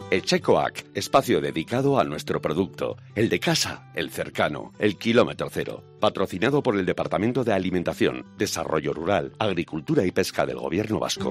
Echecoac, espacio dedicado a nuestro producto, el de casa, el cercano, el kilómetro cero. Patrocinado por el Departamento de Alimentación, Desarrollo Rural, Agricultura y Pesca del Gobierno Vasco.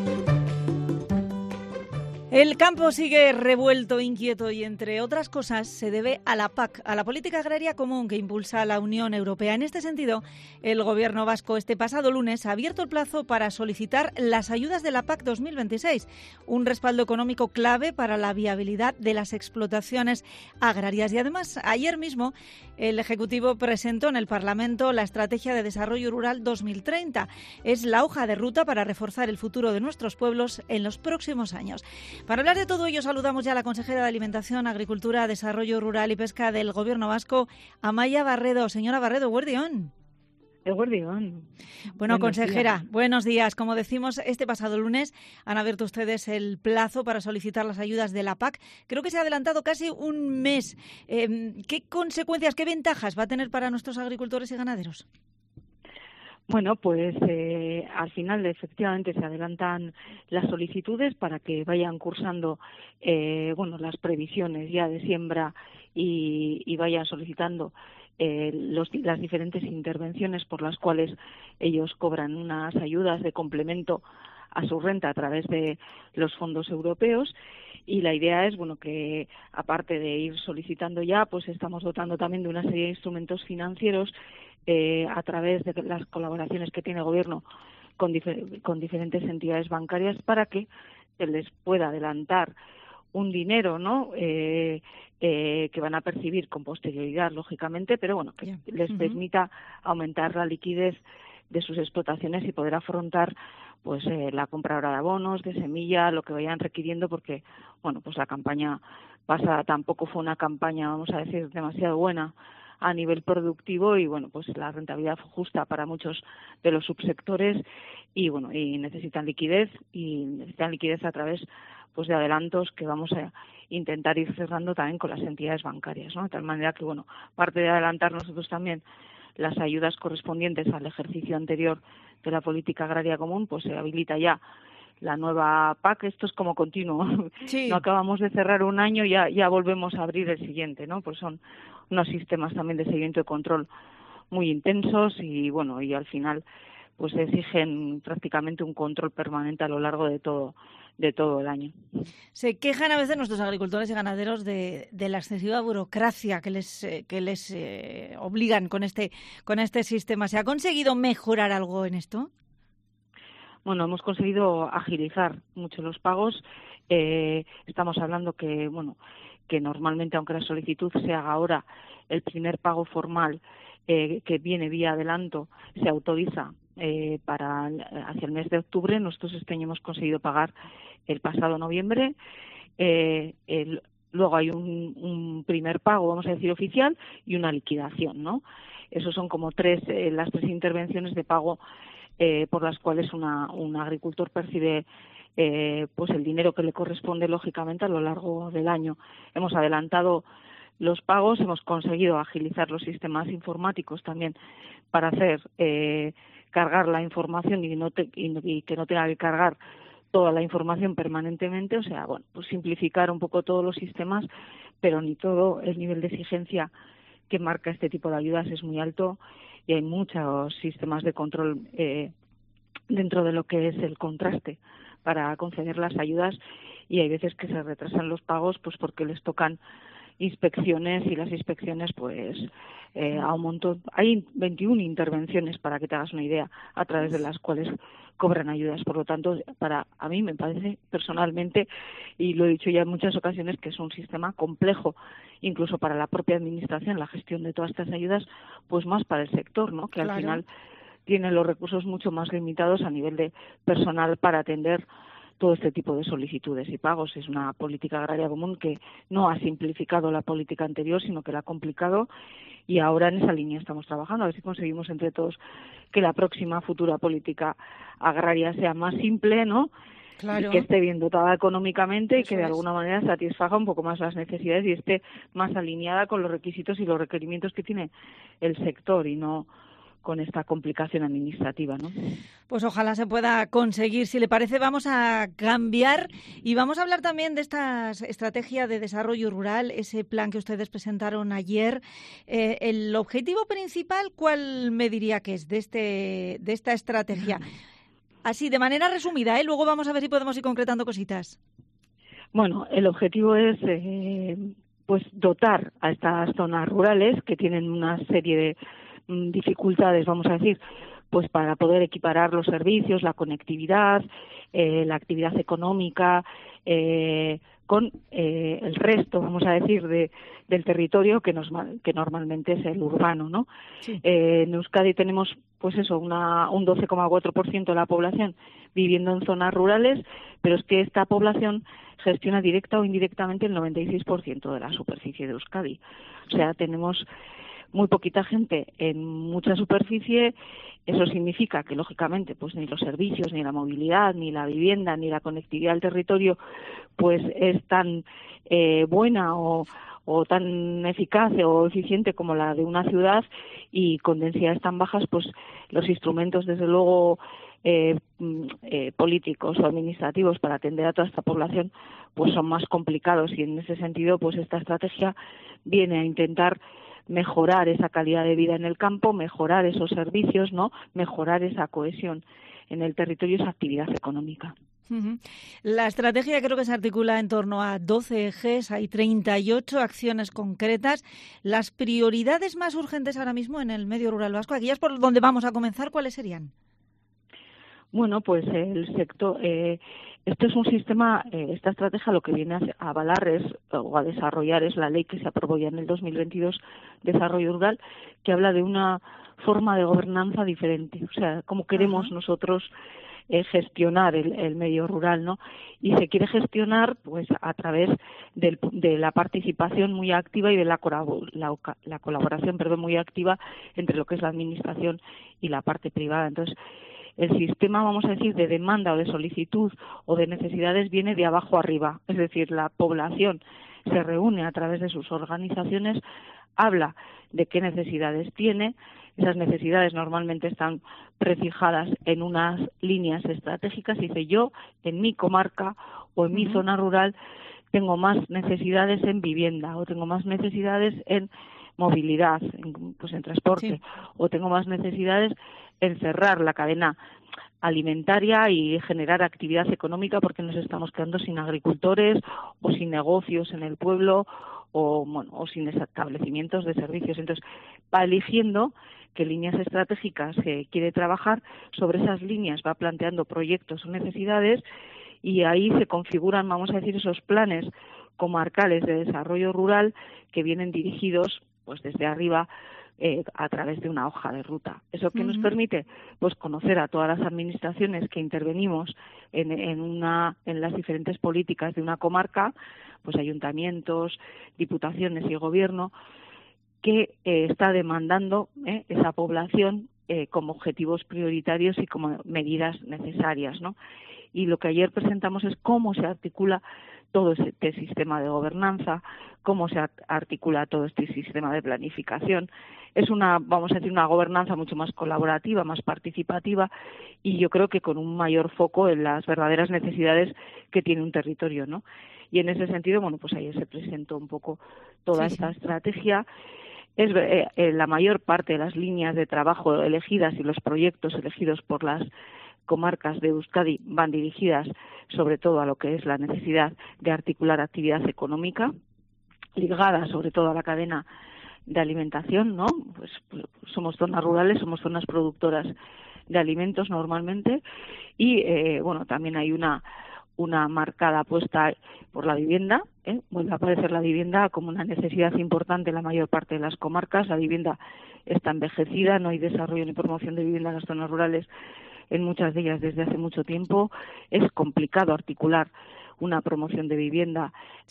El campo sigue revuelto, inquieto y, entre otras cosas, se debe a la PAC, a la Política Agraria Común que impulsa la Unión Europea. En este sentido, el Gobierno vasco este pasado lunes ha abierto el plazo para solicitar las ayudas de la PAC 2026, un respaldo económico clave para la viabilidad de las explotaciones agrarias. Y además, ayer mismo, el Ejecutivo presentó en el Parlamento la Estrategia de Desarrollo Rural 2030. Es la hoja de ruta para reforzar el futuro de nuestros pueblos en los próximos años. Para hablar de todo ello, saludamos ya a la consejera de Alimentación, Agricultura, Desarrollo Rural y Pesca del Gobierno vasco, Amaia Barredo. Señora Barredo, guardión. Bueno, Buenos consejera, días. Buenos días. Como decimos, este pasado lunes han abierto ustedes el plazo para solicitar las ayudas de la PAC. Creo que se ha adelantado casi un mes. ¿Qué consecuencias, qué ventajas va a tener para nuestros agricultores y ganaderos? Bueno, pues al final efectivamente se adelantan las solicitudes para que vayan cursando las previsiones ya de siembra y vayan solicitando las diferentes intervenciones por las cuales ellos cobran unas ayudas de complemento a su renta a través de los fondos europeos. Y la idea es, que aparte de ir solicitando ya, pues estamos dotando también de una serie de instrumentos financieros a través de las colaboraciones que tiene el Gobierno con diferentes entidades bancarias para que se les pueda adelantar un dinero, ¿no? Que van a percibir con posterioridad, lógicamente, pero que les permita aumentar la liquidez de sus explotaciones y poder afrontar la compra ahora de abonos, de semilla, lo que vayan requiriendo, porque la campaña pasada tampoco fue una campaña, vamos a decir, demasiado buena a nivel productivo y la rentabilidad fue justa para muchos de los subsectores y necesitan liquidez a través de adelantos que vamos a intentar ir cerrando también con las entidades bancarias, ¿no? De tal manera que parte de adelantar nosotros también las ayudas correspondientes al ejercicio anterior de la política agraria común, pues se habilita ya la nueva PAC. Esto es como continuo. Sí. No acabamos de cerrar un año, ya volvemos a abrir el siguiente, ¿no? Pues son unos sistemas también de seguimiento y control muy intensos y al final pues exigen prácticamente un control permanente a lo largo de todo el año. Se quejan a veces nuestros agricultores y ganaderos de la excesiva burocracia que les obligan con este sistema. ¿Se ha conseguido mejorar algo en esto? Hemos conseguido agilizar mucho los pagos. Estamos hablando que normalmente, aunque la solicitud se haga ahora, el primer pago formal que viene vía adelanto se autoriza hacia el mes de octubre. Nosotros este año hemos conseguido pagar el pasado noviembre. Luego hay un primer pago, vamos a decir, oficial y una liquidación, ¿no? Esos son como las tres intervenciones de pago por las cuales un agricultor percibe el dinero que le corresponde lógicamente a lo largo del año. Hemos adelantado los pagos, hemos conseguido agilizar los sistemas informáticos también para hacer cargar la información y que no tenga que cargar toda la información permanentemente, simplificar un poco todos los sistemas, pero ni todo el nivel de exigencia que marca este tipo de ayudas es muy alto y hay muchos sistemas de control dentro de lo que es el contraste para conceder las ayudas y hay veces que se retrasan los pagos pues porque les tocan inspecciones y las inspecciones a un montón. Hay 21 intervenciones, para que te hagas una idea, a través de las cuales cobran ayudas. Por lo tanto, a mí me parece personalmente, y lo he dicho ya en muchas ocasiones, que es un sistema complejo, incluso para la propia administración, la gestión de todas estas ayudas, pues más para el sector, ¿no? Que al final tiene los recursos mucho más limitados a nivel de personal para atender todo este tipo de solicitudes y pagos. Es una política agraria común que no ha simplificado la política anterior, sino que la ha complicado y ahora en esa línea estamos trabajando. A ver si conseguimos entre todos que la próxima futura política agraria sea más simple, ¿no? Claro. Y que esté bien dotada económicamente y Eso que de alguna manera satisfaga un poco más las necesidades y esté más alineada con los requisitos y los requerimientos que tiene el sector y no con esta complicación administrativa, ¿no? Pues ojalá se pueda conseguir. Si le parece, vamos a cambiar y vamos a hablar también de esta estrategia de desarrollo rural, ese plan que ustedes presentaron ayer. El objetivo principal, ¿cuál me diría que es de esta estrategia? Así, de manera resumida, luego vamos a ver si podemos ir concretando cositas. Bueno, el objetivo es pues dotar a estas zonas rurales que tienen una serie de dificultades, vamos a decir, pues para poder equiparar los servicios, la conectividad, la actividad económica, con el resto, vamos a decir, del territorio que normalmente es el urbano, ¿no? Sí. En Euskadi tenemos, pues eso, un 12,4% de la población viviendo en zonas rurales, pero es que esta población gestiona directa o indirectamente el 96% de la superficie de Euskadi. O sea, tenemos muy poquita gente en mucha superficie. Eso significa que, lógicamente, pues ni los servicios, ni la movilidad, ni la vivienda, ni la conectividad del territorio, pues es tan buena o tan eficaz o eficiente como la de una ciudad, y con densidades tan bajas, pues los instrumentos, desde luego, políticos o administrativos para atender a toda esta población, pues son más complicados, y en ese sentido, pues esta estrategia viene a intentar mejorar esa calidad de vida en el campo, mejorar esos servicios, ¿no? Mejorar esa cohesión en el territorio, esa actividad económica. Uh-huh. La estrategia creo que se articula en torno a 12 ejes, hay 38 acciones concretas. Las prioridades más urgentes ahora mismo en el medio rural vasco, aquellas por donde vamos a comenzar, ¿cuáles serían? Bueno, pues el sector, esto es un sistema, esta estrategia lo que viene a avalar o a desarrollar es la ley que se aprobó ya en el 2022, Desarrollo Rural, que habla de una forma de gobernanza diferente, o sea, cómo queremos nosotros gestionar el medio rural, ¿no? Y se quiere gestionar pues a través de la participación muy activa y de la colaboración, muy activa entre lo que es la administración y la parte privada. Entonces, el sistema, vamos a decir, de demanda o de solicitud o de necesidades viene de abajo arriba, es decir, la población se reúne a través de sus organizaciones, habla de qué necesidades tiene. Esas necesidades normalmente están prefijadas en unas líneas estratégicas. Dice, yo en mi comarca o en mi zona rural tengo más necesidades en vivienda, o tengo más necesidades en movilidad, en transporte, o tengo más necesidades en cerrar la cadena alimentaria y generar actividad económica, porque nos estamos quedando sin agricultores o sin negocios en el pueblo o sin establecimientos de servicios. Entonces, va eligiendo qué líneas estratégicas quiere trabajar, sobre esas líneas va planteando proyectos o necesidades, y ahí se configuran, vamos a decir, esos planes comarcales de desarrollo rural que vienen dirigidos pues desde arriba a través de una hoja de ruta. ¿Eso qué nos permite? Pues conocer a todas las administraciones que intervenimos en las diferentes políticas de una comarca, pues ayuntamientos, diputaciones y gobierno, que está demandando esa población como objetivos prioritarios y como medidas necesarias, ¿no? Y lo que ayer presentamos es cómo se articula todo este sistema de gobernanza, cómo se articula todo este sistema de planificación. Es una gobernanza mucho más colaborativa, más participativa, y yo creo que con un mayor foco en las verdaderas necesidades que tiene un territorio, ¿no? Y en ese sentido, pues ayer se presentó un poco toda esta estrategia. Es la mayor parte de las líneas de trabajo elegidas y los proyectos elegidos por las comarcas de Euskadi van dirigidas sobre todo a lo que es la necesidad de articular actividad económica, ligada sobre todo a la cadena de alimentación, ¿no? Pues somos zonas rurales, somos zonas productoras de alimentos normalmente, y también hay una marcada apuesta por la vivienda. Vuelve a aparecer la vivienda como una necesidad importante en la mayor parte de las comarcas. La vivienda está envejecida, no hay desarrollo ni promoción de vivienda en las zonas rurales en muchas de ellas desde hace mucho tiempo. Es complicado articular una promoción de vivienda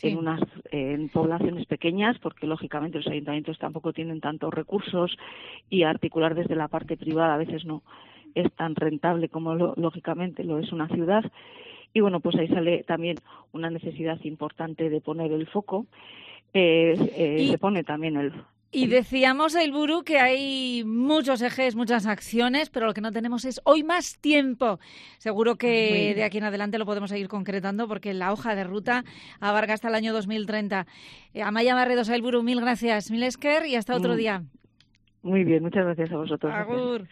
en poblaciones pequeñas, porque lógicamente los ayuntamientos tampoco tienen tantos recursos, y articular desde la parte privada a veces no es tan rentable como lógicamente lo es una ciudad. Y pues ahí sale también una necesidad importante de poner el foco. Se pone también Y decíamos, Sailburu, que hay muchos ejes, muchas acciones, pero lo que no tenemos es hoy más tiempo. Seguro que de aquí en adelante lo podemos seguir concretando porque la hoja de ruta abarca hasta el año 2030. Amaia Barredo, Sailburu, mil gracias, mil esker y hasta otro día. Muy bien, muchas gracias a vosotros. Agur.